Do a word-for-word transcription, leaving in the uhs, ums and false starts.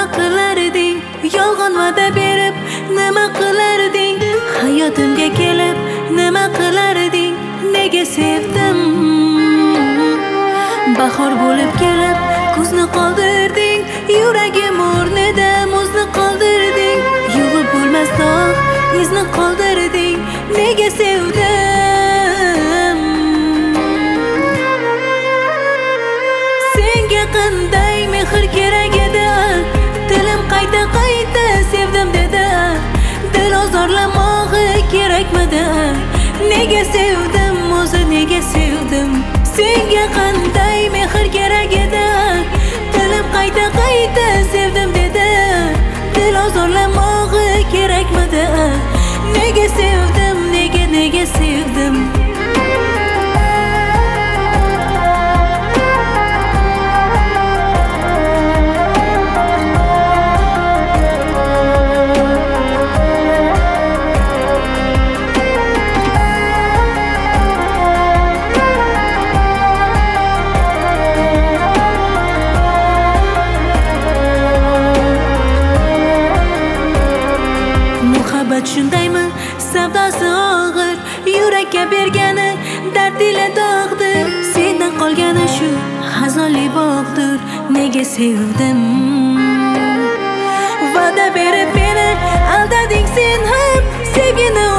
qilarding? Yolg'on va'da berib nima qilarding? Hayotimga kelib nima qilarding? Nega sevdim? Bahor bo'lib kelib kuzni qoldirding, yuragim o'rnida muzni qoldirding, yuvib bo'lmas dog' izni qoldirding. Nega sevdim? Senga qanday mehr kerak edi? Dilim qayta qayta sevdim dedi. Dil ozorlamog'i kerakmidi? Nega sevdim o'zi, nega sevdim? Senga qanday mehr kerak edi? Dilim qayta qayta sevdim dedi. Dil ozorlamog'i kerakmidi? Nega sevdim, nega nega sevdim? Shundaymi? Savdosi og'ir, yurakka bergani dard ila dog'dir. Sendan qolgani shu xazonli bog'dir. Nega sevdim? Va'da berib meni aldading sen ham, sevgini